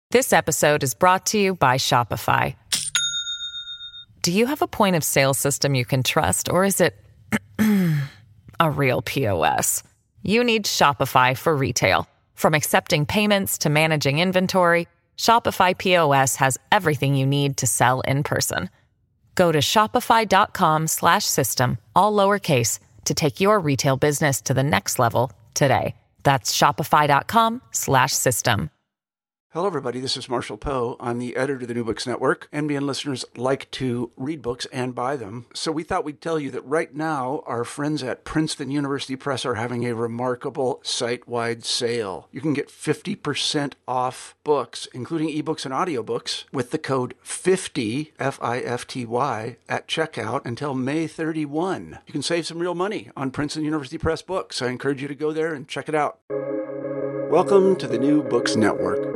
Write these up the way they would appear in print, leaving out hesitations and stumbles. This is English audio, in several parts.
This episode is brought to you by Shopify. Do you have a point of sale system you can trust, or is it a real POS? You need Shopify for retail. From accepting payments to managing inventory, Shopify POS has everything you need to sell in person. Go to shopify.com/system, all lowercase, to take your retail business to the next level today. That's shopify.com/system. Hello, everybody. This is Marshall Poe. I'm the editor of the New Books Network. NBN listeners like to read books and buy them. So we thought we'd tell you that right now, our friends at Princeton University Press are having a remarkable site-wide sale. You can get 50% off books, including ebooks and audiobooks, with the code 50, F-I-F-T-Y, at checkout until May 31. You can save some real money on Princeton University Press books. I encourage you to go there and check it out. Welcome to the New Books Network.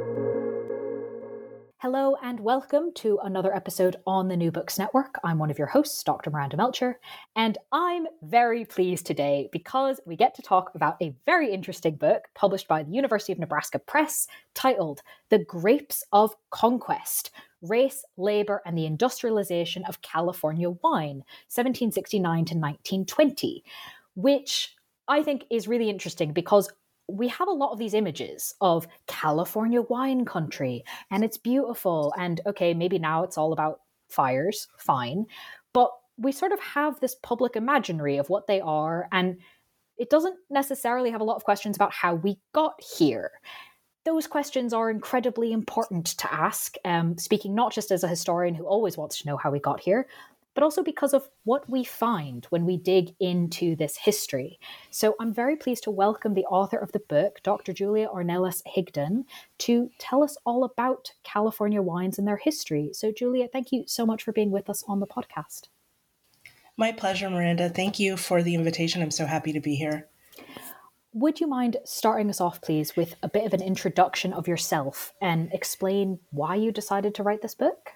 Hello and welcome to another episode on the New Books Network. I'm one of your hosts, Dr. Miranda Melcher, and I'm very pleased today because we get to talk about a very interesting book published by the University of Nebraska Press titled The Grapes of Conquest: Race, Labor, and the Industrialization of California Wine, 1769 to 1920, which I think is really interesting because we have a lot of these images of California wine country and it's beautiful. And okay, maybe now it's all about fires, fine. But we sort of have this public imaginary of what they are. And it doesn't necessarily have a lot of questions about how we got here. Those questions are incredibly important to ask, speaking not just as a historian who always wants to know how we got here, but also because of what we find when we dig into this history. So I'm very pleased to welcome the author of the book, Dr. Julia Ornelas Higdon, to tell us all about California wines and their history. So Julia, thank you so much for being with us on the podcast. My pleasure, Miranda. Thank you for the invitation. I'm so happy to be here. Would you mind starting us off, please, with a bit of an introduction of yourself and explain why you decided to write this book?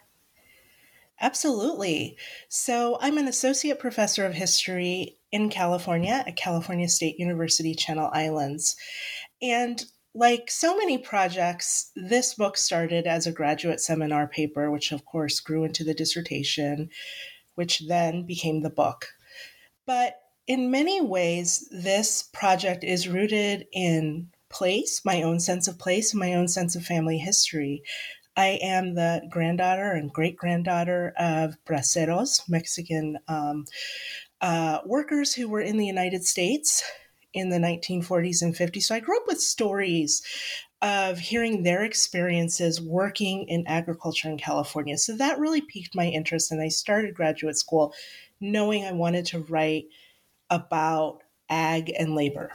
Absolutely. So I'm an associate professor of history in California at California State University, Channel Islands. And like so many projects, this book started as a graduate seminar paper, which of course grew into the dissertation, which then became the book. But in many ways, this project is rooted in place, my own sense of place, and my own sense of family history. I am the granddaughter and great-granddaughter of braceros, Mexican workers who were in the United States in the 1940s and 50s. So I grew up with stories of hearing their experiences working in agriculture in California. So that really piqued my interest, and I started graduate school knowing I wanted to write about ag and labor.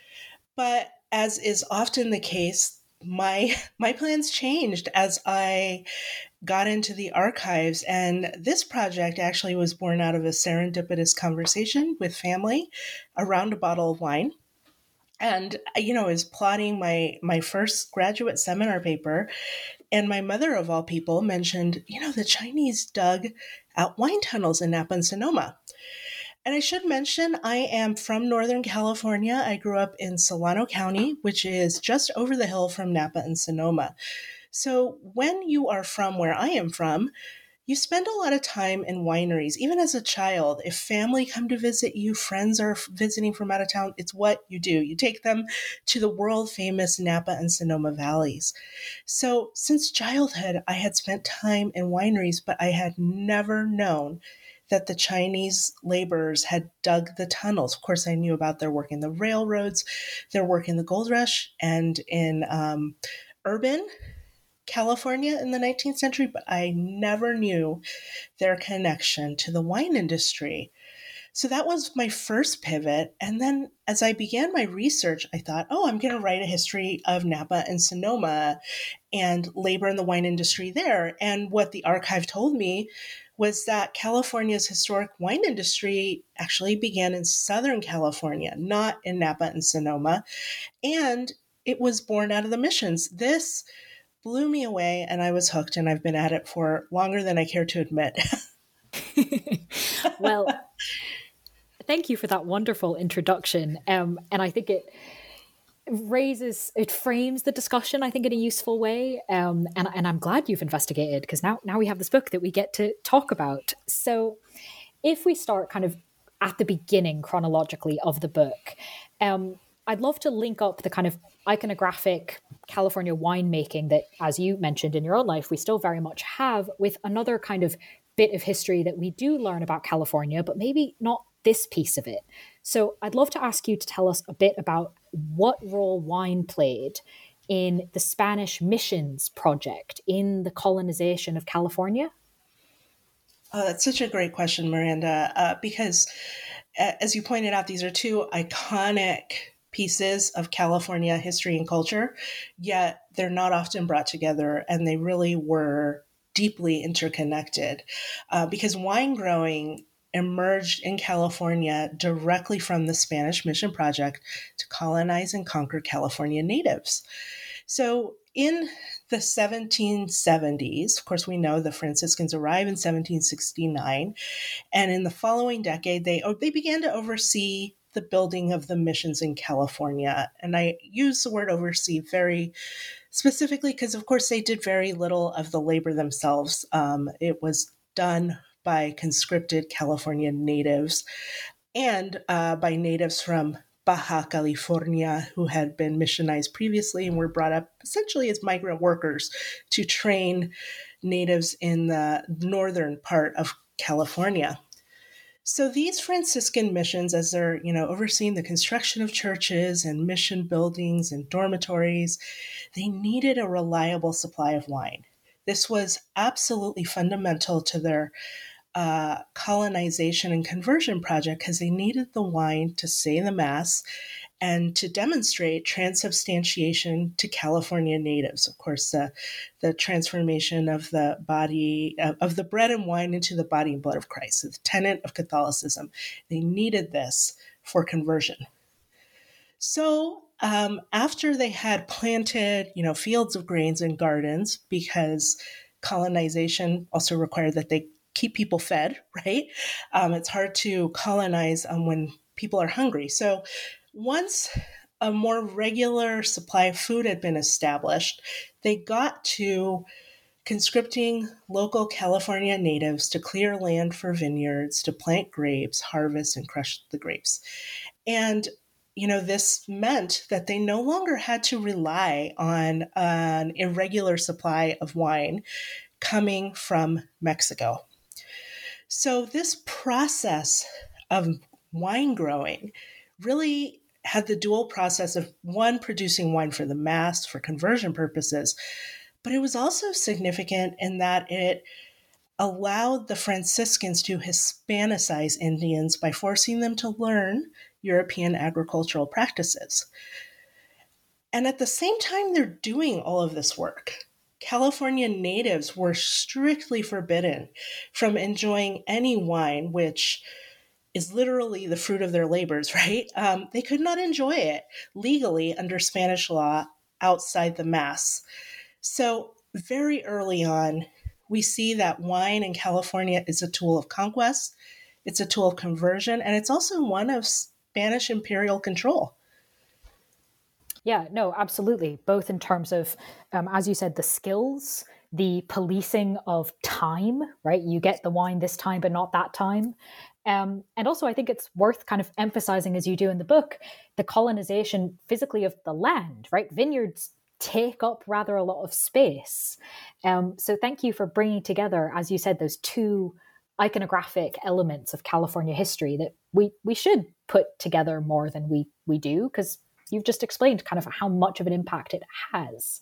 But as is often the case, my plans changed as I got into the archives, and this project actually was born out of a serendipitous conversation with family around a bottle of wine. And, I was plotting my first graduate seminar paper, and my mother, of all people, mentioned, the Chinese dug out wine tunnels in Napa and Sonoma. And I should mention, I am from Northern California. I grew up in Solano County, which is just over the hill from Napa and Sonoma. So when you are from where I am from, you spend a lot of time in wineries. Even as a child, if family come to visit you, friends are visiting from out of town, it's what you do. You take them to the world-famous Napa and Sonoma valleys. So since childhood, I had spent time in wineries, but I had never known that the Chinese laborers had dug the tunnels. Of course, I knew about their work in the railroads, their work in the gold rush, and in urban California in the 19th century, but I never knew their connection to the wine industry. So that was my first pivot. And then as I began my research, I thought, I'm going to write a history of Napa and Sonoma and labor in the wine industry there. And what the archive told me was that California's historic wine industry actually began in Southern California, not in Napa and Sonoma. And it was born out of the missions. This blew me away, and I was hooked, and I've been at it for longer than I care to admit. Well, thank you for that wonderful introduction. And I think it frames the discussion, I think, in a useful way. And I'm glad you've investigated, because now we have this book that we get to talk about. So if we start kind of at the beginning chronologically of the book, I'd love to link up the kind of iconographic California winemaking that, as you mentioned in your own life, we still very much have, with another kind of bit of history that we do learn about California, but maybe not this piece of it. So I'd love to ask you to tell us a bit about what role wine played in the Spanish missions project in the colonization of California. Oh, that's such a great question, Miranda, because as you pointed out, these are two iconic pieces of California history and culture, yet they're not often brought together, and they really were deeply interconnected because wine growing emerged in California directly from the Spanish mission project to colonize and conquer California natives. So in the 1770s, of course, we know the Franciscans arrived in 1769, and in the following decade, they began to oversee the building of the missions in California. And I use the word oversee very specifically because, of course, they did very little of the labor themselves. It was done by conscripted California natives and by natives from Baja California who had been missionized previously and were brought up essentially as migrant workers to train natives in the northern part of California. So these Franciscan missions, as they're, overseeing the construction of churches and mission buildings and dormitories, they needed a reliable supply of wine. This was absolutely fundamental to their colonization and conversion project because they needed the wine to say the Mass and to demonstrate transubstantiation to California natives. Of course, the transformation of the body, of the bread and wine into the body and blood of Christ, the tenet of Catholicism. They needed this for conversion. So after they had planted, fields of grains and gardens, because colonization also required that they keep people fed, right? It's hard to colonize when people are hungry. So once a more regular supply of food had been established, they got to conscripting local California natives to clear land for vineyards, to plant grapes, harvest, and crush the grapes. And this meant that they no longer had to rely on an irregular supply of wine coming from Mexico. So this process of wine growing really had the dual process of, one, producing wine for the Mass for conversion purposes, but it was also significant in that it allowed the Franciscans to Hispanicize Indians by forcing them to learn European agricultural practices. And at the same time they're doing all of this work, California natives were strictly forbidden from enjoying any wine, which is literally the fruit of their labors, right? They could not enjoy it legally under Spanish law outside the Mass. So very early on, we see that wine in California is a tool of conquest, it's a tool of conversion, and it's also one of Spanish imperial control. Yeah, no, absolutely. Both in terms of, as you said, the skills, the policing of time, right? You get the wine this time, but not that time. And also, I think it's worth kind of emphasizing, as you do in the book, the colonization physically of the land, right? Vineyards take up rather a lot of space. So thank you for bringing together, as you said, those two iconographic elements of California history that we should put together more than we do, because you've just explained kind of how much of an impact it has.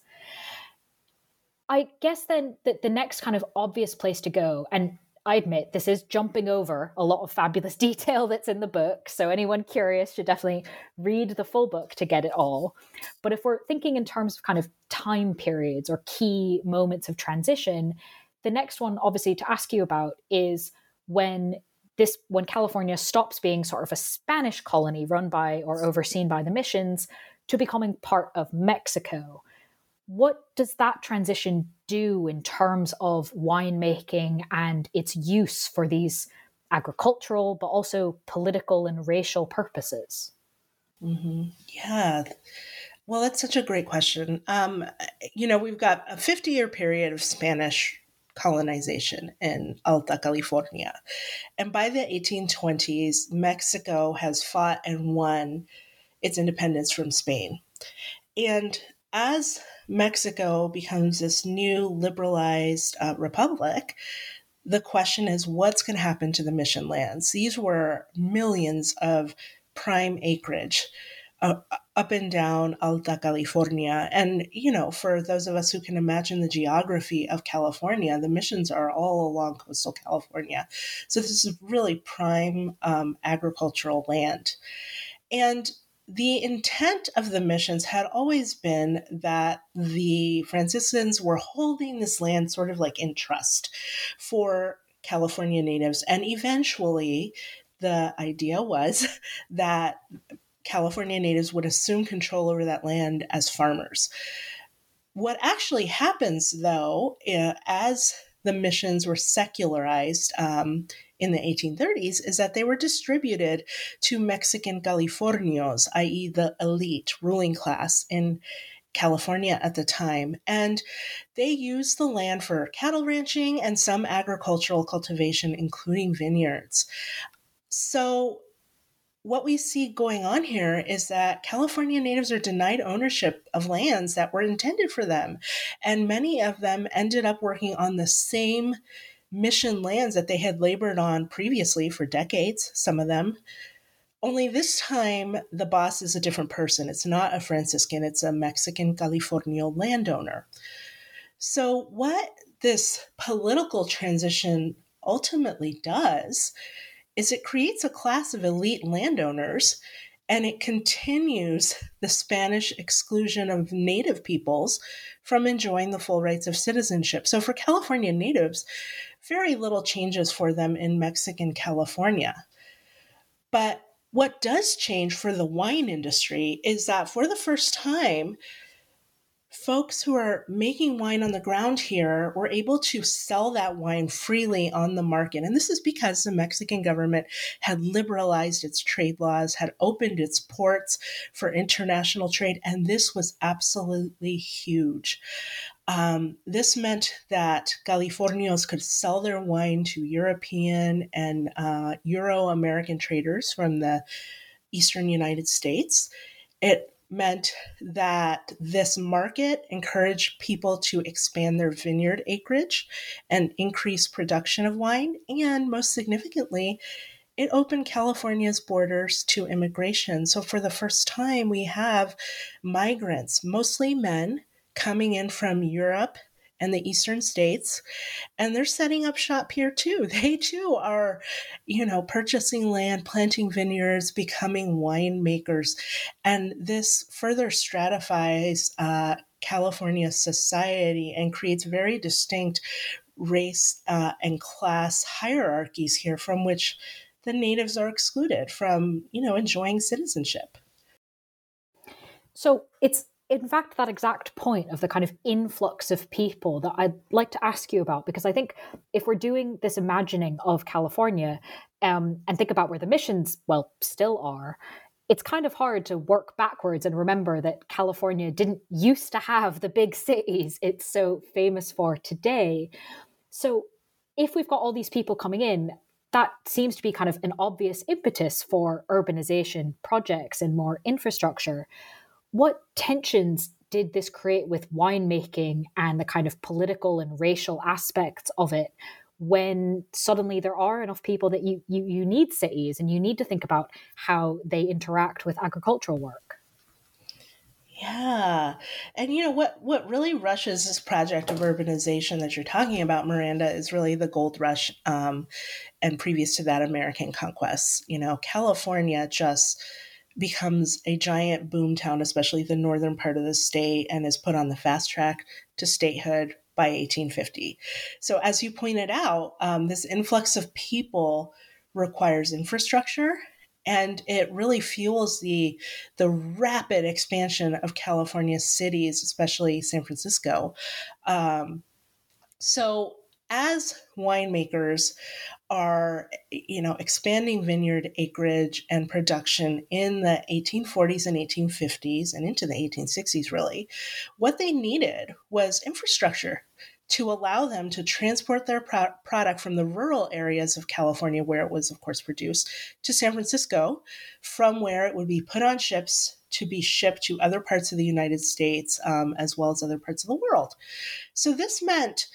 I guess then that the next kind of obvious place to go, and I admit this is jumping over a lot of fabulous detail that's in the book, so anyone curious should definitely read the full book to get it all. But if we're thinking in terms of kind of time periods or key moments of transition, the next one obviously to ask you about is when California stops being sort of a Spanish colony run by or overseen by the missions to becoming part of Mexico. What does that transition do in terms of winemaking and its use for these agricultural, but also political and racial purposes? Mm-hmm. Yeah. Well, that's such a great question. We've got a 50-year period of Spanish colonization in Alta California. And by the 1820s, Mexico has fought and won its independence from Spain. And as Mexico becomes this new liberalized republic, the question is what's going to happen to the mission lands? These were millions of prime acreage up and down Alta California. And, for those of us who can imagine the geography of California, the missions are all along coastal California. So this is really prime agricultural land. And the intent of the missions had always been that the Franciscans were holding this land sort of like in trust for California natives. And eventually, the idea was that California natives would assume control over that land as farmers. What actually happens, though, as the missions were secularized in the 1830s, is that they were distributed to Mexican Californios, i.e., the elite ruling class in California at the time. And they used the land for cattle ranching and some agricultural cultivation, including vineyards. So what we see going on here is that California natives are denied ownership of lands that were intended for them. And many of them ended up working on the same mission lands that they had labored on previously for decades, some of them. Only this time, the boss is a different person. It's not a Franciscan, it's a Mexican Californio landowner. So what this political transition ultimately does is it creates a class of elite landowners, and it continues the Spanish exclusion of native peoples from enjoying the full rights of citizenship. So for California natives, very little changes for them in Mexican California. But what does change for the wine industry is that for the first time, folks who are making wine on the ground here were able to sell that wine freely on the market. And this is because the Mexican government had liberalized its trade laws, had opened its ports for international trade, and this was absolutely huge. This meant that Californios could sell their wine to European and Euro-American traders from the eastern United States. It meant that this market encouraged people to expand their vineyard acreage and increase production of wine. And most significantly, it opened California's borders to immigration. So for the first time, we have migrants, mostly men, coming in from Europe and the eastern states, and they're setting up shop here too. They too are, purchasing land, planting vineyards, becoming winemakers. And this further stratifies California's society and creates very distinct race and class hierarchies here from which the natives are excluded from, enjoying citizenship. So it's in fact that exact point of the kind of influx of people that I'd like to ask you about, because I think if we're doing this imagining of California and think about where the missions, still are, it's kind of hard to work backwards and remember that California didn't used to have the big cities it's so famous for today. So if we've got all these people coming in, that seems to be kind of an obvious impetus for urbanization projects and more infrastructure. What tensions did this create with winemaking and the kind of political and racial aspects of it when suddenly there are enough people that you need cities and you need to think about how they interact with agricultural work? Yeah. And what really rushes this project of urbanization that you're talking about, Miranda, is really the gold rush and previous to that, American conquests. California just becomes a giant boomtown, especially the northern part of the state, and is put on the fast track to statehood by 1850. So as you pointed out, this influx of people requires infrastructure, and it really fuels the rapid expansion of California's cities, especially San Francisco. So as winemakers are, expanding vineyard acreage and production in the 1840s and 1850s and into the 1860s, really, what they needed was infrastructure to allow them to transport their product from the rural areas of California, where it was, of course, produced, to San Francisco, from where it would be put on ships to be shipped to other parts of the United States, as well as other parts of the world. So this meant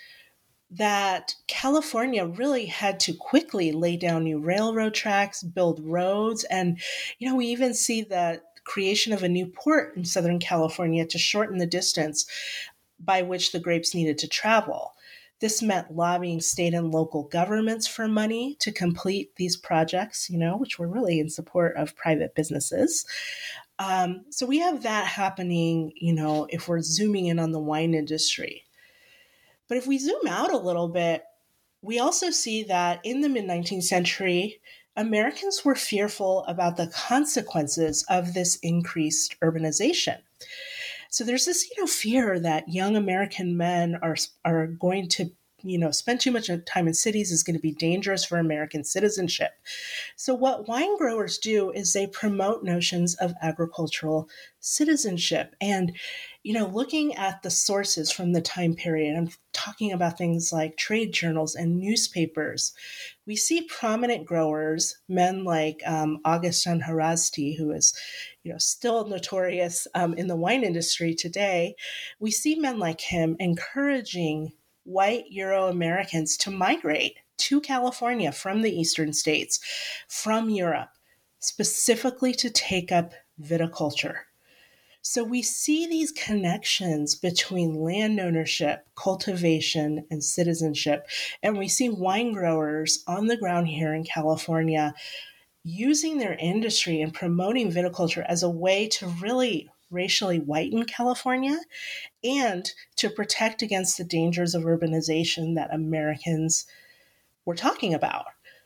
that California really had to quickly lay down new railroad tracks, build roads, and, we even see the creation of a new port in Southern California to shorten the distance by which the grapes needed to travel. This meant lobbying state and local governments for money to complete these projects, which were really in support of private businesses. So we have that happening, if we're zooming in on the wine industry. But if we zoom out a little bit, we also see that in the mid-19th century, Americans were fearful about the consequences of this increased urbanization. So there's this, fear that young American men are going to, spend too much time in cities is going to be dangerous for American citizenship. So what wine growers do is they promote notions of agricultural citizenship. And, looking at the sources from the time period, I'm talking about things like trade journals and newspapers. We see prominent growers, men like Augustin Haraszthy, who is, still notorious in the wine industry today. We see men like him encouraging white Euro-Americans to migrate to California from the eastern states, from Europe, specifically to take up viticulture. So we see these connections between land ownership, cultivation, and citizenship. And we see wine growers on the ground here in California using their industry and promoting viticulture as a way to really racially whiten California and to protect against the dangers of urbanization that Americans were talking about.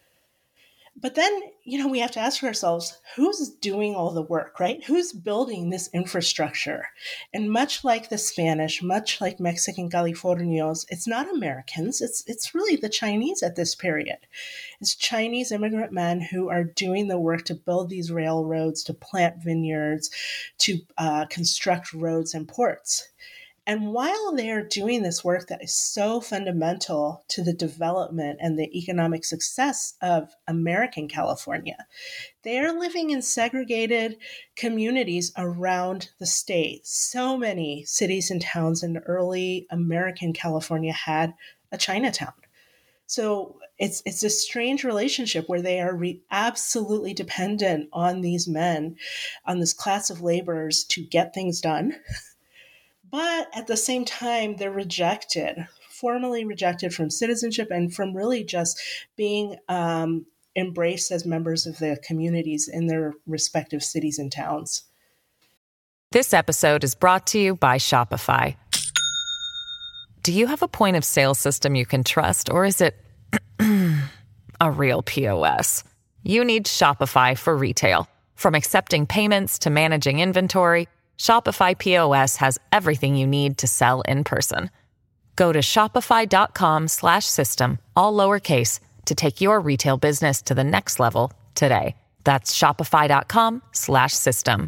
But then, we have to ask ourselves, who's doing all the work, right? Who's building this infrastructure? And much like the Spanish, much like Mexican Californios, it's not Americans. It's really the Chinese at this period. It's Chinese immigrant men who are doing the work to build these railroads, to plant vineyards, to construct roads and ports. And while they're doing this work that is so fundamental to the development and the economic success of American California, they are living in segregated communities around the state. So many cities and towns in early American California had a Chinatown. So it's a strange relationship where they are absolutely dependent on these men, on this class of laborers to get things done. But at the same time, they're formally rejected from citizenship and from really just being embraced as members of the communities in their respective cities and towns. This episode is brought to you by Shopify. Do you have a point of sale system you can trust, or is it a real POS? You need Shopify for retail. From accepting payments to managing inventory, Shopify POS has everything you need to sell in person. Go to shopify.com/system, all lowercase, to take your retail business to the next level today. That's shopify.com/system.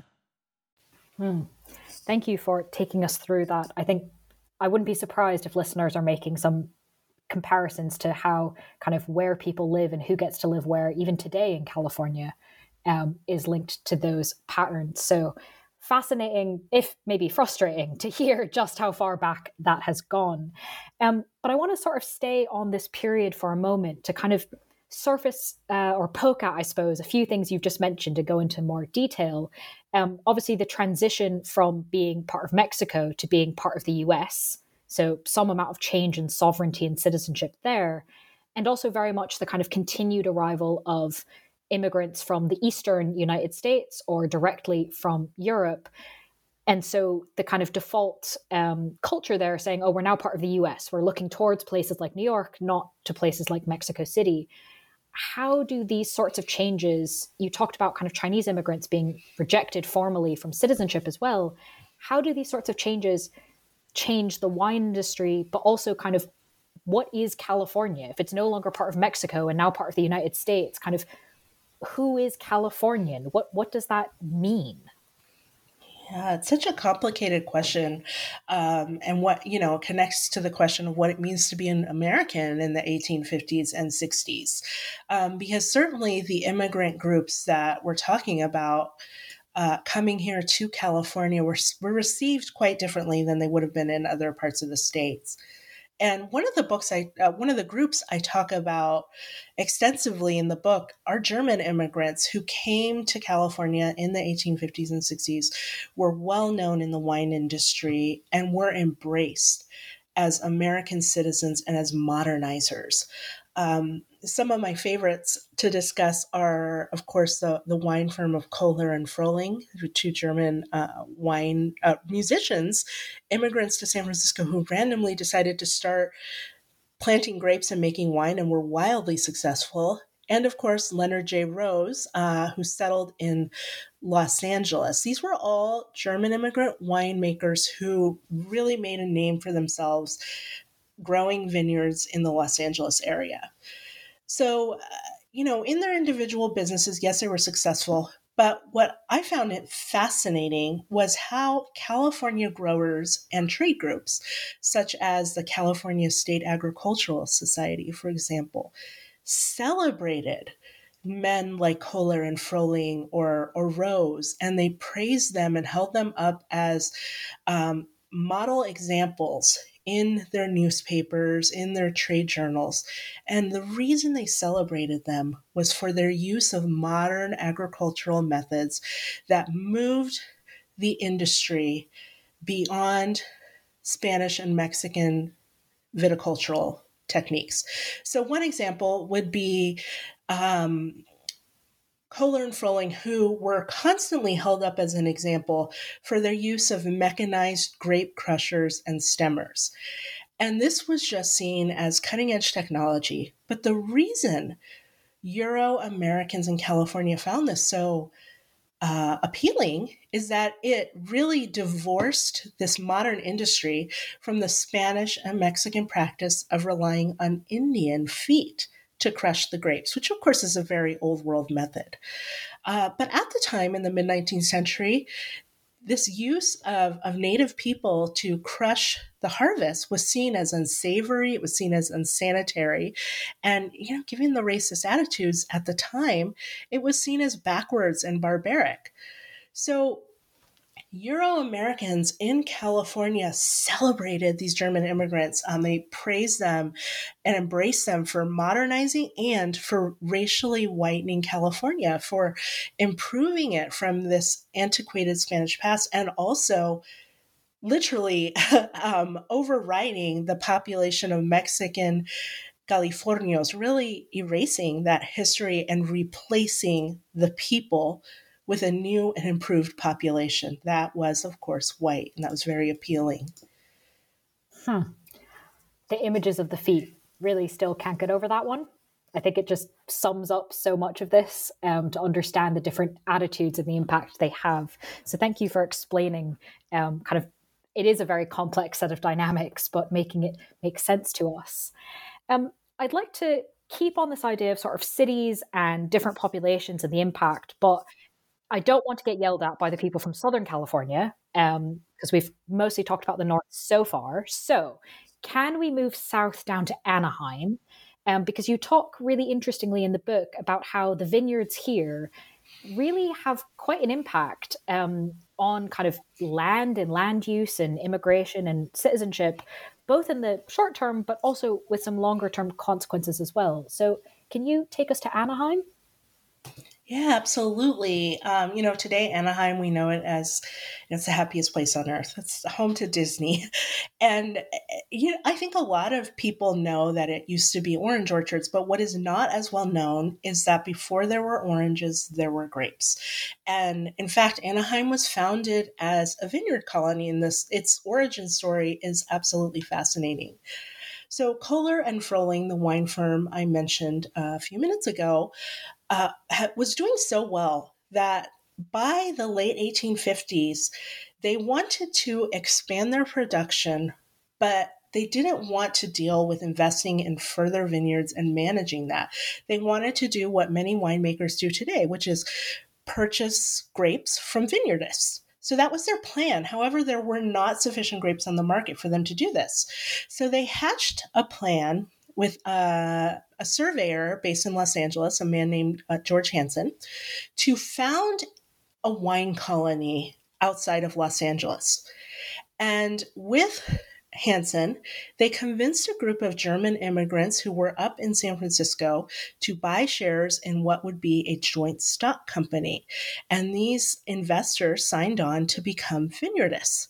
Thank you for taking us through that. I think I wouldn't be surprised if listeners are making some comparisons to how kind of where people live and who gets to live where, even today in California, is linked to those patterns. So fascinating, if maybe frustrating, to hear just how far back that has gone. But I want to sort of stay on this period for a moment to kind of surface or poke at, I suppose, a few things you've just mentioned to go into more detail. Obviously, the transition from being part of Mexico to being part of the US. So some amount of change in sovereignty and citizenship there. And also very much the kind of continued arrival of immigrants from the Eastern United States or directly from Europe. And so the kind of default culture there saying, oh, we're now part of the US. We're looking towards places like New York, not to places like Mexico City. How do these sorts of changes, you talked about kind of Chinese immigrants being rejected formally from citizenship as well. How do these sorts of changes change the wine industry, but also kind of what is California? If it's no longer part of Mexico and now part of the United States, kind of who is Californian? What does that mean? Yeah, it's such a complicated question. And what, connects to the question of what it means to be an American in the 1850s and 60s. Because certainly the immigrant groups that we're talking about coming here to California were received quite differently than they would have been in other parts of the states. And one of the groups I talk about extensively in the book are German immigrants who came to California in the 1850s and 60s, were well known in the wine industry, and were embraced as American citizens and as modernizers. Some of my favorites to discuss are, of course, the wine firm of Kohler and Frohling, two German wine musicians, immigrants to San Francisco who randomly decided to start planting grapes and making wine and were wildly successful. And of course, Leonard J. Rose, who settled in Los Angeles. These were all German immigrant winemakers who really made a name for themselves growing vineyards in the Los Angeles area. So, in their individual businesses, yes, they were successful. But what I found it fascinating was how California growers and trade groups, such as the California State Agricultural Society, for example, celebrated men like Kohler and Frohling or Rose, and they praised them and held them up as model examples in their newspapers, in their trade journals. And the reason they celebrated them was for their use of modern agricultural methods that moved the industry beyond Spanish and Mexican viticultural techniques. So one example would be Kohler and Frohling, who were constantly held up as an example for their use of mechanized grape crushers and stemmers. And this was just seen as cutting edge technology. But the reason Euro Americans in California found this so appealing is that it really divorced this modern industry from the Spanish and Mexican practice of relying on Indian feet to crush the grapes, which of course is a very old world method. But at the time in the mid-19th century, this use of native people to crush the harvest was seen as unsavory, it was seen as unsanitary. And, given the racist attitudes at the time, it was seen as backwards and barbaric. So Euro-Americans in California celebrated these German immigrants. They praised them and embraced them for modernizing and for racially whitening California, for improving it from this antiquated Spanish past, and also literally overriding the population of Mexican Californios, really erasing that history and replacing the people with a new and improved population that was, of course, white, and that was very appealing. The images of the feet really still can't get over that one. I think it just sums up so much of this to understand the different attitudes and the impact they have. So thank you for explaining it is a very complex set of dynamics, but making it make sense to us. I'd like to keep on this idea of sort of cities and different populations and the impact, but I don't want to get yelled at by the people from Southern California because we've mostly talked about the North so far. So can we move south down to Anaheim? Because you talk really interestingly in the book about how the vineyards here really have quite an impact on kind of land and land use and immigration and citizenship, both in the short term, but also with some longer term consequences as well. So can you take us to Anaheim? Yeah, absolutely. Today, Anaheim, we know it as it's the happiest place on earth. It's home to Disney. And I think a lot of people know that it used to be orange orchards, but what is not as well known is that before there were oranges, there were grapes. And in fact, Anaheim was founded as a vineyard colony, and its origin story is absolutely fascinating. So Kohler and Frohling, the wine firm I mentioned a few minutes ago, was doing so well that by the late 1850s, they wanted to expand their production, but they didn't want to deal with investing in further vineyards and managing that. They wanted to do what many winemakers do today, which is purchase grapes from vineyardists. So that was their plan. However, there were not sufficient grapes on the market for them to do this. So they hatched a plan with a surveyor based in Los Angeles, a man named George Hansen, to found a wine colony outside of Los Angeles. And with Hansen, they convinced a group of German immigrants who were up in San Francisco to buy shares in what would be a joint stock company. And these investors signed on to become vineyardists.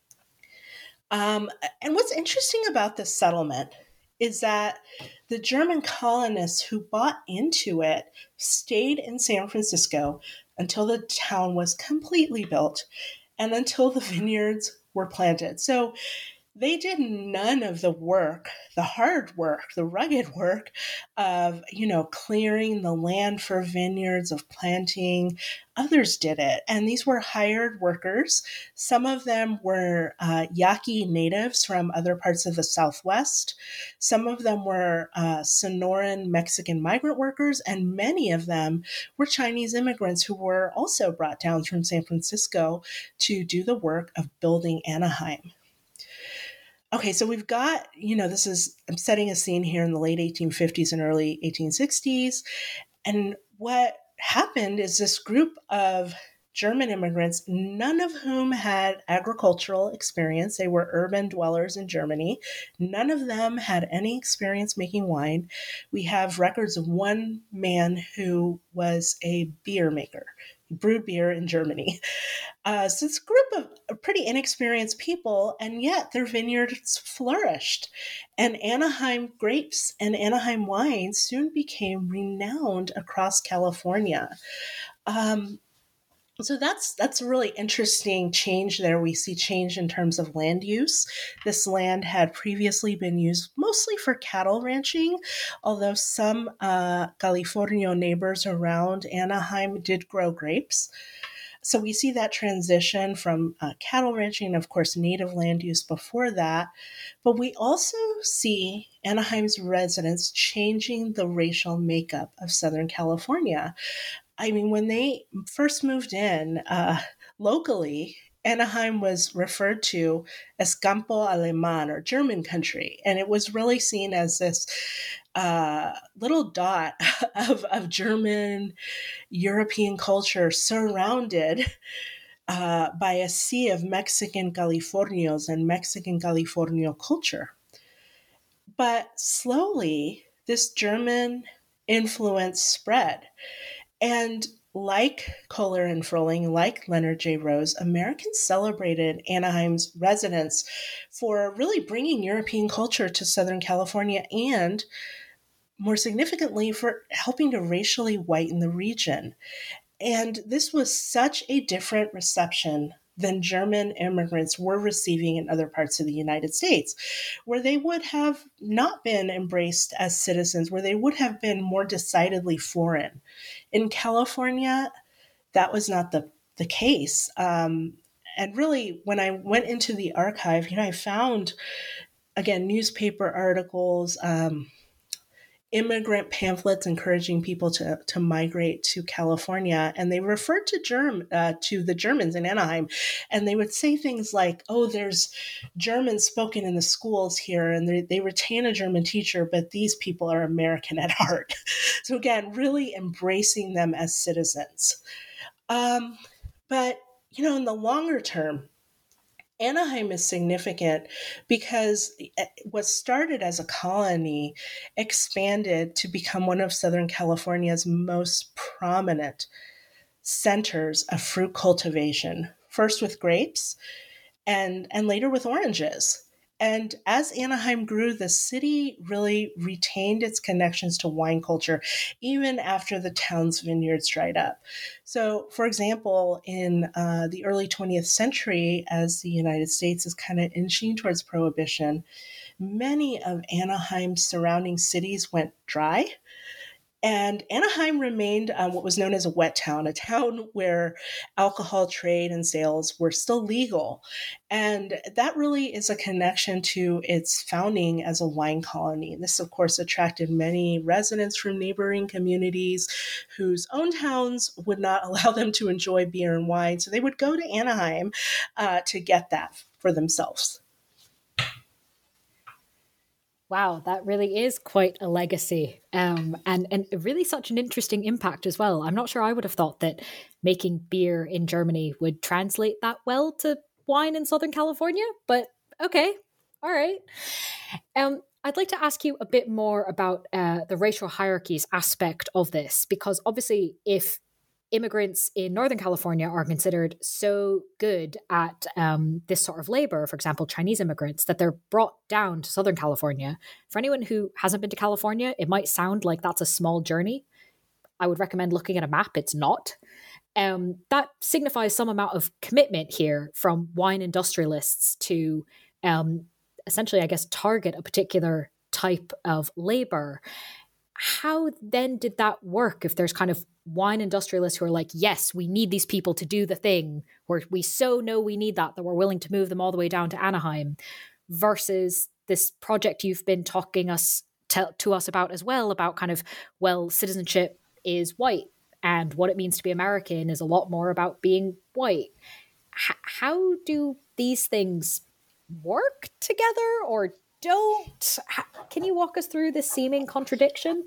And what's interesting about this settlement is that the German colonists who bought into it stayed in San Francisco until the town was completely built and until the vineyards were planted. So they did none of the work, the hard work, the rugged work of, clearing the land for vineyards, of planting. Others did it. And these were hired workers. Some of them were Yaqui natives from other parts of the Southwest. Some of them were Sonoran Mexican migrant workers. And many of them were Chinese immigrants who were also brought down from San Francisco to do the work of building Anaheim. Okay, so we've got, I'm setting a scene here in the late 1850s and early 1860s. And what happened is this group of German immigrants, none of whom had agricultural experience. They were urban dwellers in Germany. None of them had any experience making wine. We have records of one man who was a beer maker. He brewed beer in Germany. So it's a group of pretty inexperienced people, and yet their vineyards flourished. And Anaheim grapes and Anaheim wine soon became renowned across California. So that's a really interesting change there. We see change in terms of land use. This land had previously been used mostly for cattle ranching, although some Californio neighbors around Anaheim did grow grapes. So we see that transition from cattle ranching, of course, native land use before that. But we also see Anaheim's residents changing the racial makeup of Southern California. I mean, when they first moved in locally, Anaheim was referred to as Campo Alemán, or German country. And it was really seen as this little dot of German European culture surrounded by a sea of Mexican Californios and Mexican Californio culture. But slowly, this German influence spread. And like Kohler and Froehling, like Leonard J. Rose, Americans celebrated Anaheim's residents for really bringing European culture to Southern California and, more significantly, for helping to racially whiten the region. And this was such a different reception than German immigrants were receiving in other parts of the United States, where they would have not been embraced as citizens, where they would have been more decidedly foreign. In California, that was not the case. And really, when I went into the archive, I found, again, newspaper articles, immigrant pamphlets encouraging people to migrate to California, and they referred to the Germans in Anaheim, and they would say things like, "Oh, there's German spoken in the schools here, and they retain a German teacher, but these people are American at heart." So again, really embracing them as citizens. But in the longer term, Anaheim is significant because what started as a colony expanded to become one of Southern California's most prominent centers of fruit cultivation, first with grapes and later with oranges. And as Anaheim grew, the city really retained its connections to wine culture, even after the town's vineyards dried up. So, for example, in the early 20th century, as the United States is kind of inching towards Prohibition, many of Anaheim's surrounding cities went dry. And Anaheim remained what was known as a wet town, a town where alcohol trade and sales were still legal. And that really is a connection to its founding as a wine colony. And this, of course, attracted many residents from neighboring communities whose own towns would not allow them to enjoy beer and wine. So they would go to Anaheim to get that for themselves. Wow, that really is quite a legacy, and really such an interesting impact as well. I'm not sure I would have thought that making beer in Germany would translate that well to wine in Southern California, but okay, all right. I'd like to ask you a bit more about the racial hierarchies aspect of this, because obviously if immigrants in Northern California are considered so good at this sort of labor, for example, Chinese immigrants, that they're brought down to Southern California. For anyone who hasn't been to California, it might sound like that's a small journey. I would recommend looking at a map. It's not. That signifies some amount of commitment here from wine industrialists to essentially, I guess, target a particular type of labor. How then did that work if there's kind of wine industrialists who are like, yes, we need these people to do the thing, where we so know we need that we're willing to move them all the way down to Anaheim, versus this project you've been talking to us about as well, about kind of, well, citizenship is white and what it means to be American is a lot more about being white. How do these things work together or don't? Can you walk us through this seeming contradiction?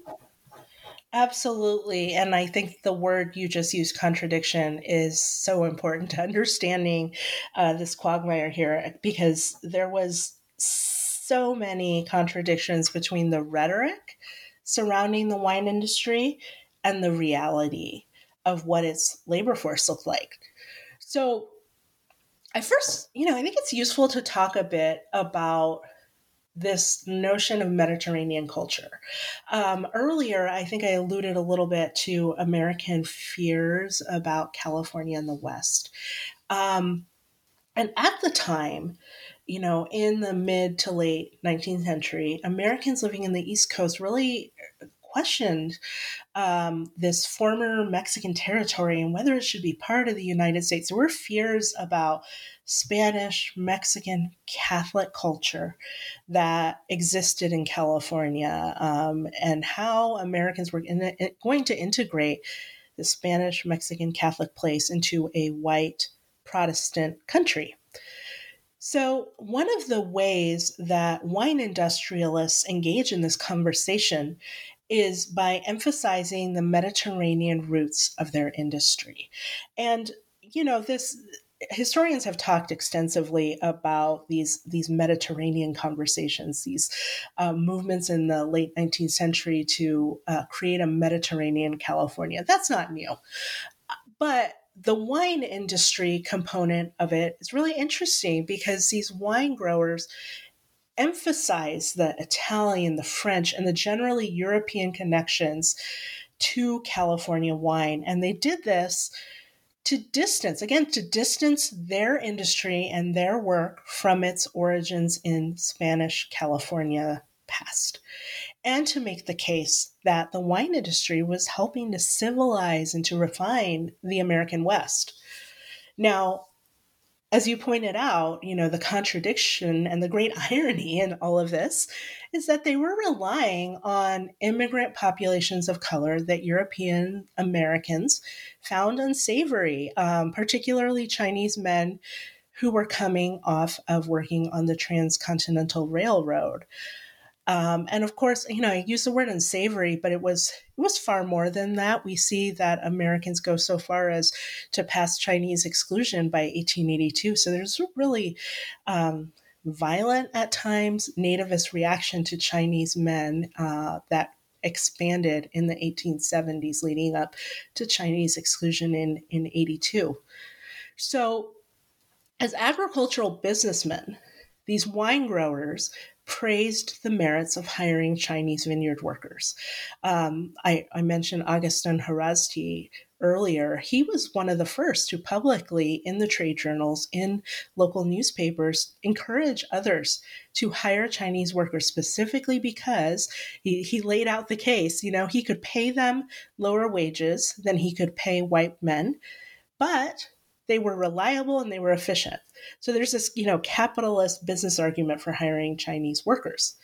Absolutely. And I think the word you just used, contradiction, is so important to understanding this quagmire here, because there was so many contradictions between the rhetoric surrounding the wine industry and the reality of what its labor force looked like. So I first, I think it's useful to talk a bit about this notion of Mediterranean culture. Earlier, I think I alluded a little bit to American fears about California and the West. And at the time, in the mid to late 19th century, Americans living in the East Coast really questioned this former Mexican territory and whether it should be part of the United States. There were fears about Spanish, Mexican, Catholic culture that existed in California, and how Americans were going to integrate the Spanish, Mexican, Catholic place into a white Protestant country. So one of the ways that wine industrialists engage in this conversation is by emphasizing the Mediterranean roots of their industry. And, this historians have talked extensively about these Mediterranean conversations, these movements in the late 19th century to create a Mediterranean California. That's not new. But the wine industry component of it is really interesting because these wine growers emphasize the Italian, the French, and the generally European connections to California wine. And they did this to distance their industry and their work from its origins in Spanish California past, and to make the case that the wine industry was helping to civilize and to refine the American West. Now, as you pointed out, the contradiction and the great irony in all of this is that they were relying on immigrant populations of color that European Americans found unsavory, particularly Chinese men who were coming off of working on the Transcontinental Railroad. And of course, I use the word unsavory, but it was far more than that. We see that Americans go so far as to pass Chinese exclusion by 1882. So there's a really violent, at times, nativist reaction to Chinese men that expanded in the 1870s, leading up to Chinese exclusion in 82. So as agricultural businessmen, these wine growers praised the merits of hiring Chinese vineyard workers. I mentioned Augustin Haraszthy earlier, he was one of the first to publicly, in the trade journals, in local newspapers, encourage others to hire Chinese workers, specifically because he laid out the case. He could pay them lower wages than he could pay white men, but they were reliable and they were efficient. So there's this, capitalist business argument for hiring Chinese workers.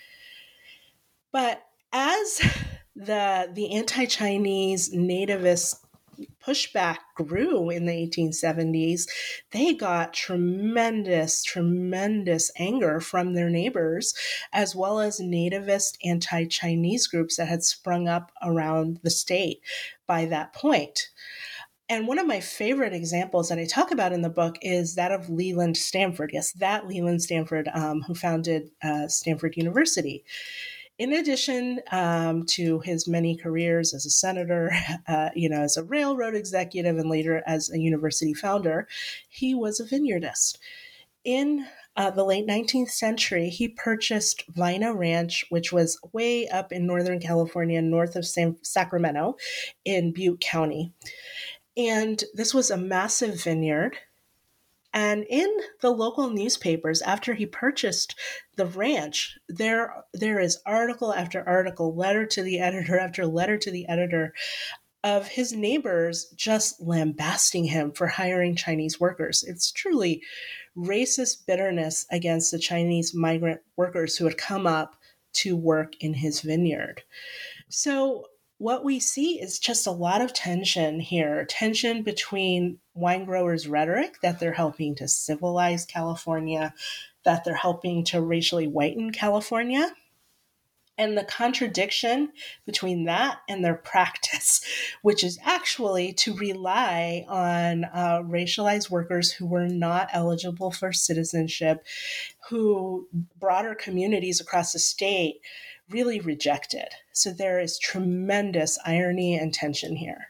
But as the anti-Chinese nativist pushback grew in the 1870s, they got tremendous anger from their neighbors, as well as nativist anti-Chinese groups that had sprung up around the state by that point. And one of my favorite examples that I talk about in the book is that of Leland Stanford. Yes, that Leland Stanford, who founded Stanford University. In addition to his many careers as a senator, as a railroad executive, and later as a university founder, he was a vineyardist. In the late 19th century, he purchased Vina Ranch, which was way up in Northern California, north of Sacramento in Butte County. And this was a massive vineyard. And in the local newspapers, after he purchased the ranch, there is article after article, letter to the editor after letter to the editor, of his neighbors just lambasting him for hiring Chinese workers. It's truly racist bitterness against the Chinese migrant workers who had come up to work in his vineyard. So what we see is just a lot of tension here, tension between wine growers' rhetoric that they're helping to civilize California, that they're helping to racially whiten California, and the contradiction between that and their practice, which is actually to rely on racialized workers who were not eligible for citizenship, who broader communities across the state really rejected. So there is tremendous irony and tension here.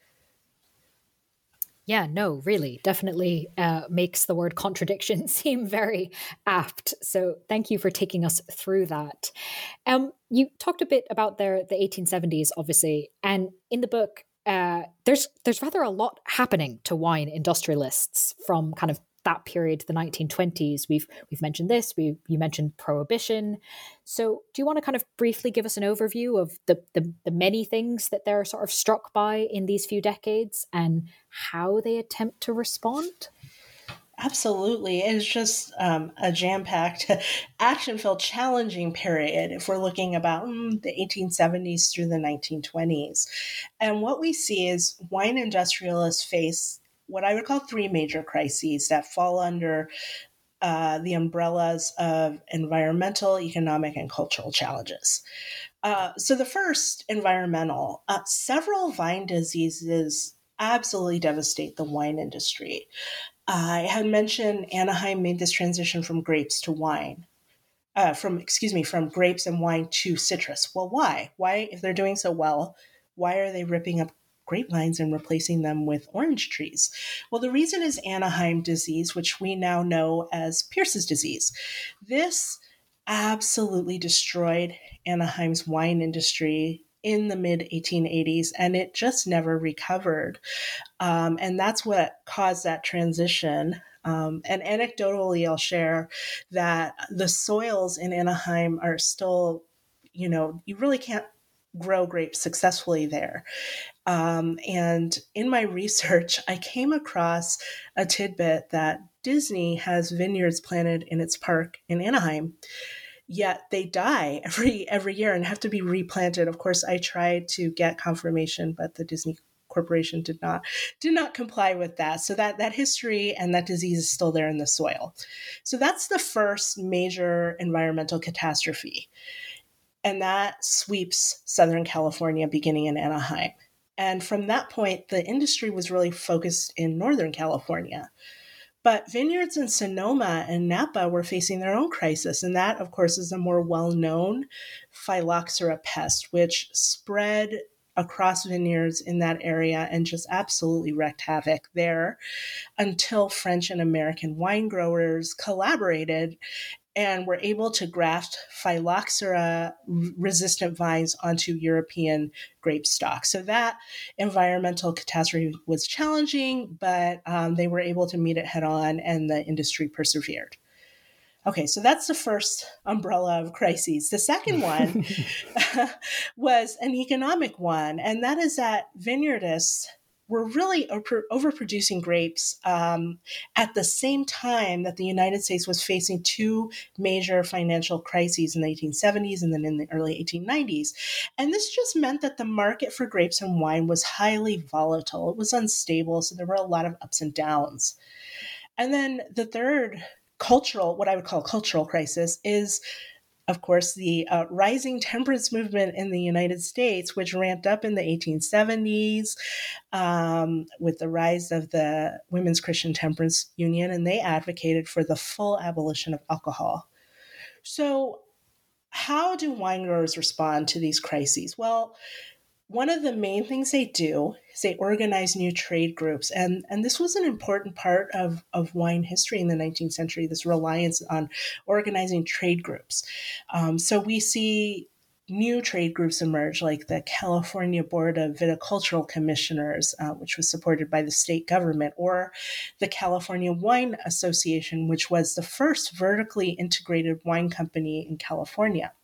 Yeah, no, really, definitely makes the word contradiction seem very apt. So thank you for taking us through that. You talked a bit about the 1870s, obviously, and in the book, there's rather a lot happening to wine industrialists from kind of that period, the 1920s. We've mentioned this. You mentioned prohibition. So, do you want to kind of briefly give us an overview of the many things that they're sort of struck by in these few decades and how they attempt to respond? Absolutely. It's just a jam-packed, action-filled, challenging period if we're looking about the 1870s through the 1920s. And what we see is wine industrialists face what I would call three major crises that fall under the umbrellas of environmental, economic, and cultural challenges. So the first, environmental, several vine diseases absolutely devastate the wine industry. I had mentioned Anaheim made this transition from grapes to wine. From grapes and wine to citrus. Well, why? Why, if they're doing so well, why are they ripping up grapevines and replacing them with orange trees? Well, the reason is Anaheim disease, which we now know as Pierce's disease. This absolutely destroyed Anaheim's wine industry in the mid-1880s, and it just never recovered. And that's what caused that transition. And anecdotally, I'll share that the soils in Anaheim are still, you really can't grow grapes successfully there. And in my research, I came across a tidbit that Disney has vineyards planted in its park in Anaheim, yet they die every year and have to be replanted. Of course, I tried to get confirmation, but the Disney Corporation did not comply with that. So that history and that disease is still there in the soil. So that's the first major environmental catastrophe. And that sweeps Southern California, beginning in Anaheim. And from that point, the industry was really focused in Northern California. But vineyards in Sonoma and Napa were facing their own crisis. And that, of course, is a more well-known phylloxera pest, which spread across vineyards in that area and just absolutely wreaked havoc there until French and American wine growers collaborated and were able to graft phylloxera-resistant vines onto European grape stock. So that environmental catastrophe was challenging, but they were able to meet it head on, and the industry persevered. Okay, so that's the first umbrella of crises. The second one was an economic one, and that is that vineyardists were really overproducing grapes at the same time that the United States was facing two major financial crises in the 1870s and then in the early 1890s. And this just meant that the market for grapes and wine was highly volatile. It was unstable, so there were a lot of ups and downs. And then the third what I would call cultural crisis is, of course, the rising temperance movement in the United States, which ramped up in the 1870s with the rise of the Women's Christian Temperance Union, and they advocated for the full abolition of alcohol. So how do wine growers respond to these crises? Well, one of the main things they do is they organize new trade groups. And this was an important part of wine history in the 19th century, this reliance on organizing trade groups. So we see new trade groups emerge, like the California Board of Viticultural Commissioners, which was supported by the state government, or the California Wine Association, which was the first vertically integrated wine company in California.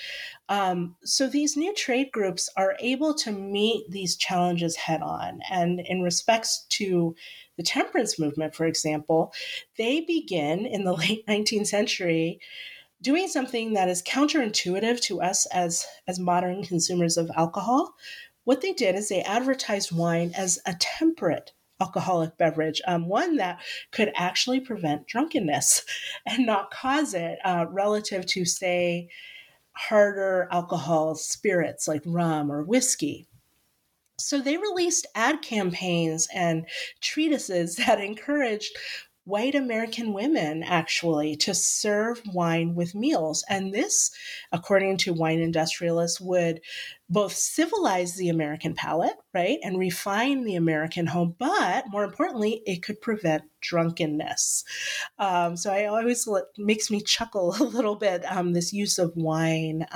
So these new trade groups are able to meet these challenges head on. And in respects to the temperance movement, for example, they begin in the late 19th century doing something that is counterintuitive to us as modern consumers of alcohol. What they did is they advertised wine as a temperate alcoholic beverage, one that could actually prevent drunkenness and not cause it, relative to, say, harder alcohol spirits like rum or whiskey. So they released ad campaigns and treatises that encouraged white American women actually to serve wine with meals. And this, according to wine industrialists, would both civilize the American palate, right, and refine the American home, but more importantly, it could prevent drunkenness. So I always makes me chuckle a little bit, this use of wine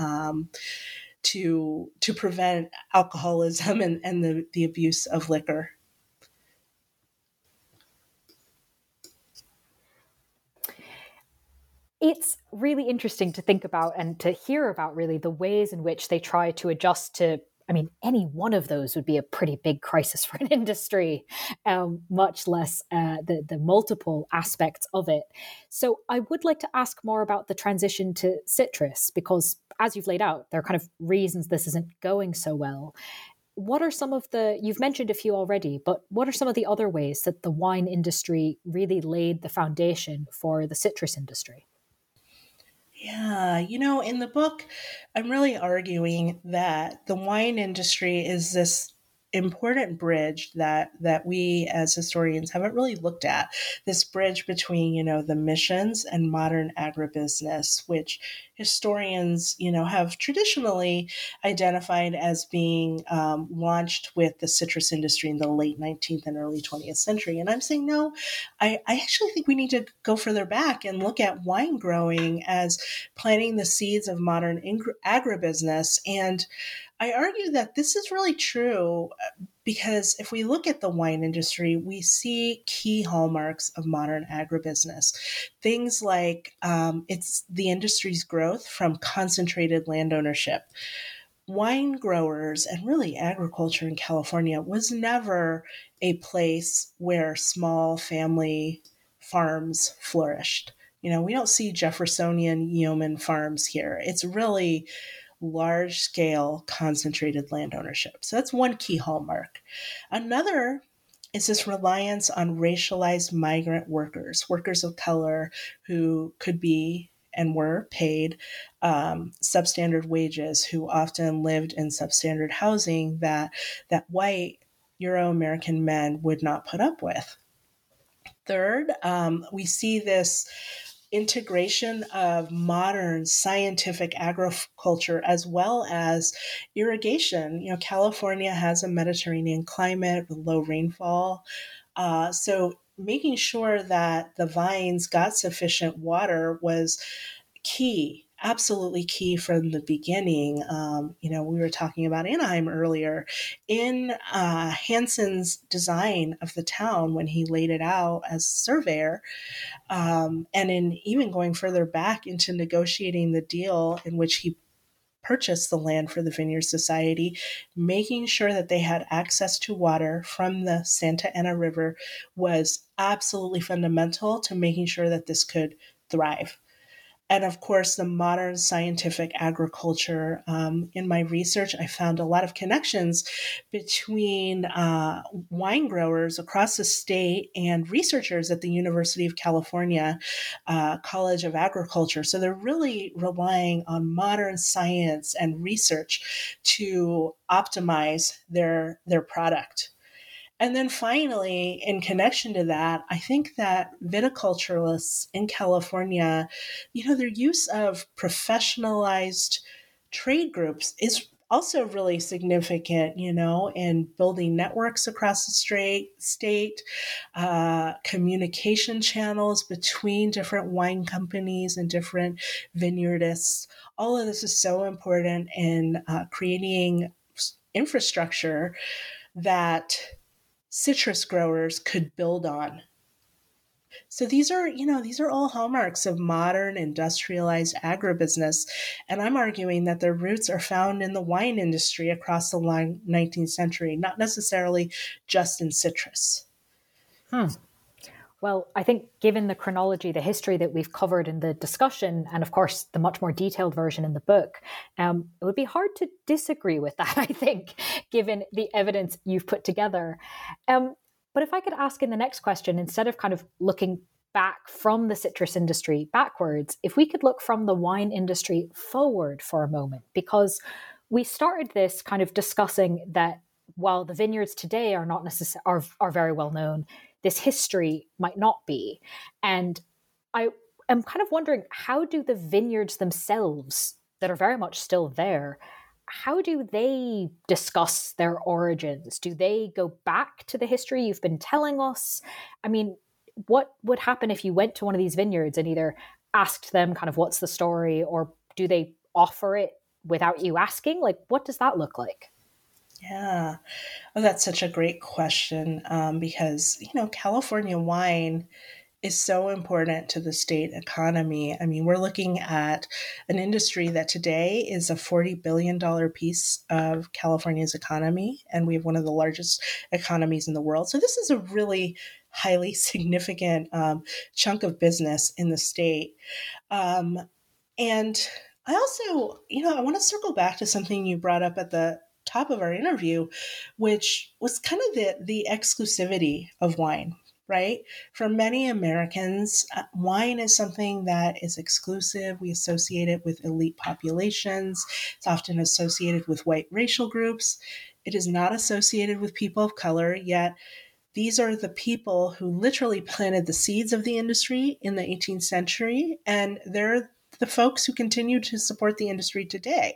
to prevent alcoholism and the abuse of liquor. It's really interesting to think about and to hear about really the ways in which they try to adjust to, I mean, any one of those would be a pretty big crisis for an industry, much less the multiple aspects of it. So I would like to ask more about the transition to citrus, because as you've laid out, there are kind of reasons this isn't going so well. What are some of you've mentioned a few already, but what are some of the other ways that the wine industry really laid the foundation for the citrus industry? Yeah, in the book, I'm really arguing that the wine industry is this important bridge that we as historians haven't really looked at. This bridge between, the missions and modern agribusiness, which historians, have traditionally identified as being launched with the citrus industry in the late 19th and early 20th century. And I'm saying, no, I actually think we need to go further back and look at wine growing as planting the seeds of modern agribusiness. And I argue that this is really true because if we look at the wine industry, we see key hallmarks of modern agribusiness. Things like it's the industry's growth from concentrated land ownership. Wine growers and really agriculture in California was never a place where small family farms flourished. We don't see Jeffersonian yeoman farms here. It's really large-scale concentrated land ownership. So that's one key hallmark. Another is this reliance on racialized migrant workers of color who could be and were paid substandard wages, who often lived in substandard housing that white Euro-American men would not put up with. Third, we see this integration of modern scientific agriculture as well as irrigation. California has a Mediterranean climate with low rainfall. So making sure that the vines got sufficient water was key, absolutely key from the beginning. We were talking about Anaheim earlier. In Hanson's design of the town, when he laid it out as a surveyor, and in even going further back into negotiating the deal in which he purchased the land for the Vineyard Society, making sure that they had access to water from the Santa Ana River was absolutely fundamental to making sure that this could thrive. And of course, the modern scientific agriculture. In my research, I found a lot of connections between wine growers across the state and researchers at the University of California College of Agriculture. So they're really relying on modern science and research to optimize their product. And then finally, in connection to that, I think that viticulturalists in California, their use of professionalized trade groups is also really significant, in building networks across the state, communication channels between different wine companies and different vineyardists. All of this is so important in creating infrastructure that citrus growers could build on. So these are all hallmarks of modern industrialized agribusiness. And I'm arguing that their roots are found in the wine industry across the 19th century, not necessarily just in citrus. Well, I think given the chronology, the history that we've covered in the discussion, and of course, the much more detailed version in the book, it would be hard to disagree with that, I think, given the evidence you've put together. But if I could ask in the next question, instead of kind of looking back from the citrus industry backwards, if we could look from the wine industry forward for a moment, because we started this kind of discussing that while the vineyards today are not necessarily are very well known, this history might not be. And I am kind of wondering, how do the vineyards themselves that are very much still there, how do they discuss their origins? Do they go back to the history you've been telling us? I mean, what would happen if you went to one of these vineyards and either asked them kind of what's the story, or do they offer it without you asking? Like, what does that look like? Yeah, that's such a great question because, California wine is so important to the state economy. I mean, we're looking at an industry that today is a $40 billion piece of California's economy, and we have one of the largest economies in the world. So this is a really highly significant chunk of business in the state. And I also, I want to circle back to something you brought up at the top of our interview, which was kind of the exclusivity of wine, right? For many Americans, wine is something that is exclusive. We associate it with elite populations. It's often associated with white racial groups. It is not associated with people of color, yet these are the people who literally planted the seeds of the industry in the 18th century, and they're the folks who continue to support the industry today.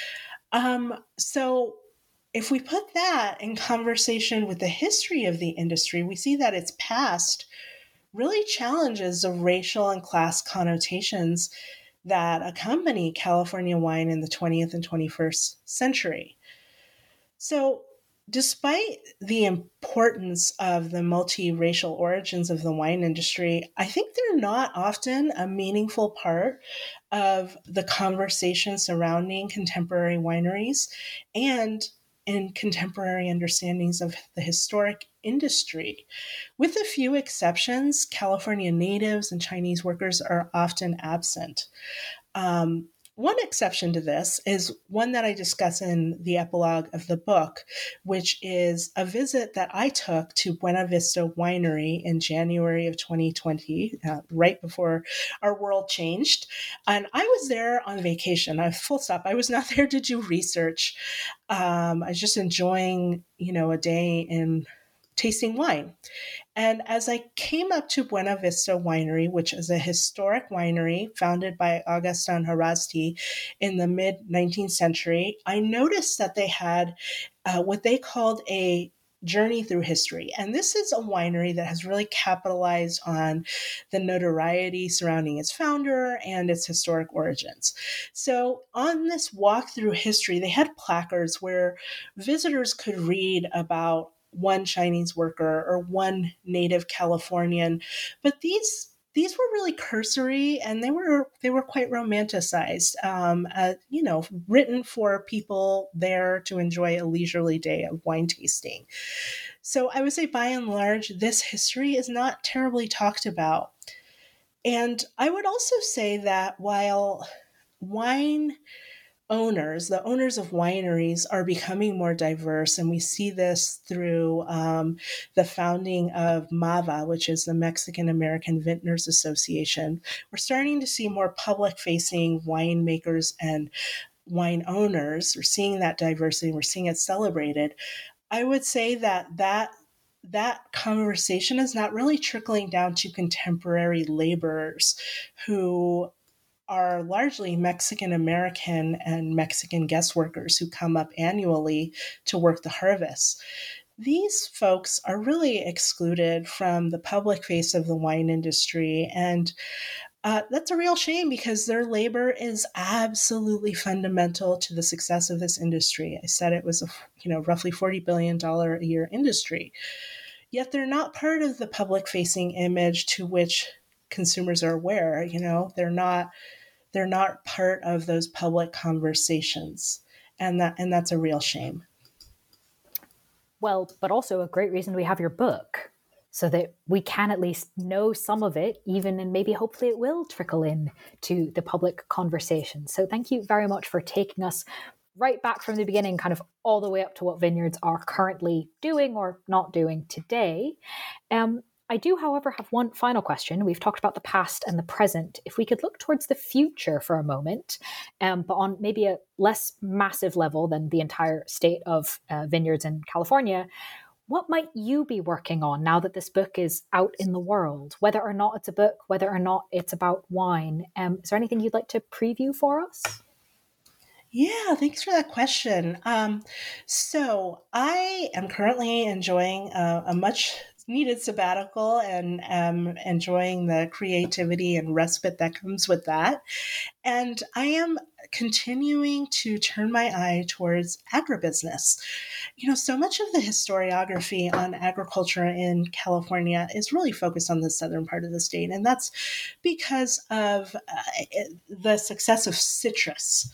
So if we put that in conversation with the history of the industry, we see that its past really challenges the racial and class connotations that accompany California wine in the 20th and 21st century. So despite the importance of the multiracial origins of the wine industry, I think they're not often a meaningful part of the conversation surrounding contemporary wineries and in contemporary understandings of the historic industry. With a few exceptions, California natives and Chinese workers are often absent. One exception to this is one that I discuss in the epilogue of the book, which is a visit that I took to Buena Vista Winery in January of 2020, right before our world changed. And I was there on vacation. Full stop. I was not there to do research. I was just enjoying, a day in tasting wine. And as I came up to Buena Vista Winery, which is a historic winery founded by Agustin Haraszthy in the mid-19th century, I noticed that they had what they called a journey through history. And this is a winery that has really capitalized on the notoriety surrounding its founder and its historic origins. So on this walk through history, they had placards where visitors could read about one Chinese worker or one native Californian, but these were really cursory, and they were quite romanticized. Written for people there to enjoy a leisurely day of wine tasting. So I would say, by and large, this history is not terribly talked about. And I would also say that while the owners of wineries are becoming more diverse, and we see this through the founding of MAVA, which is the Mexican American Vintners Association. We're starting to see more public-facing winemakers and wine owners. We're seeing that diversity. We're seeing it celebrated. I would say that conversation is not really trickling down to contemporary laborers who are largely Mexican American and Mexican guest workers who come up annually to work the harvest. These folks are really excluded from the public face of the wine industry, and that's a real shame because their labor is absolutely fundamental to the success of this industry. I said it was a roughly $40 billion a year industry, yet they're not part of the public-facing image to which consumers are aware. They're not part of those public conversations, and that's a real shame. Well, but also a great reason we have your book, so that we can at least know some of it, even, and maybe hopefully it will trickle in to the public conversation. So thank you very much for taking us right back from the beginning, kind of all the way up to what vineyards are currently doing or not doing today. I do, however, have one final question. We've talked about the past and the present. If we could look towards the future for a moment, but on maybe a less massive level than the entire state of vineyards in California, what might you be working on now that this book is out in the world? Whether or not it's a book, whether or not it's about wine. Is there anything you'd like to preview for us? Yeah, thanks for that question. So I am currently enjoying a much needed sabbatical and am enjoying the creativity and respite that comes with that. And I am continuing to turn my eye towards agribusiness. So much of the historiography on agriculture in California is really focused on the southern part of the state. And that's because of the success of citrus.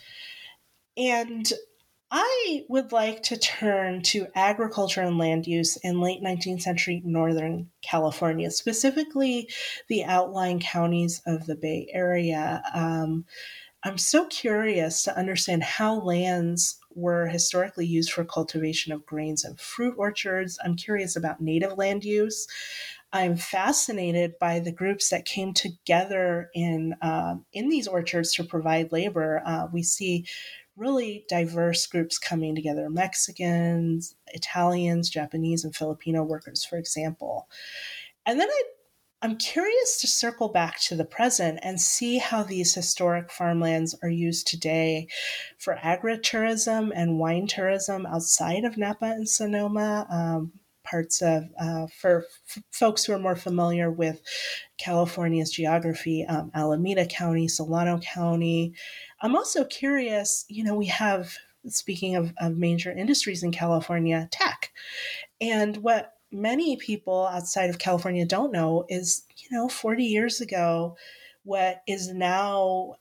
And I would like to turn to agriculture and land use in late 19th century Northern California, specifically the outlying counties of the Bay Area. I'm so curious to understand how lands were historically used for cultivation of grains and fruit orchards. I'm curious about native land use. I'm fascinated by the groups that came together in these orchards to provide labor. We see really diverse groups coming together: Mexicans, Italians, Japanese, and Filipino workers, for example. And then I'm curious to circle back to the present and see how these historic farmlands are used today for agritourism and wine tourism outside of Napa and Sonoma. Parts of, for folks who are more familiar with California's geography, Alameda County, Solano County. I'm also curious, we have, speaking of major industries in California, tech. And what many people outside of California don't know is, 40 years ago, what is now,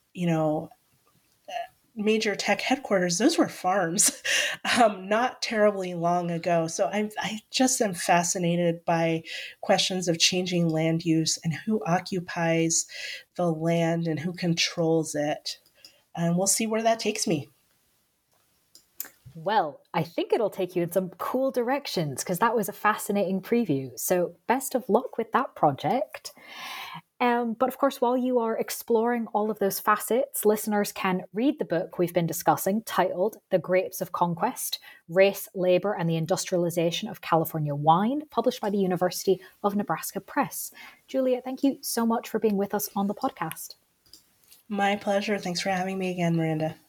major tech headquarters, those were farms not terribly long ago. So I just am fascinated by questions of changing land use and who occupies the land and who controls it. And we'll see where that takes me. Well, I think it'll take you in some cool directions because that was a fascinating preview. So best of luck with that project. But of course, while you are exploring all of those facets, listeners can read the book we've been discussing titled The Grapes of Conquest, Race, Labor, and the Industrialization of California Wine, published by the University of Nebraska Press. Julia, thank you so much for being with us on the podcast. My pleasure. Thanks for having me again, Miranda.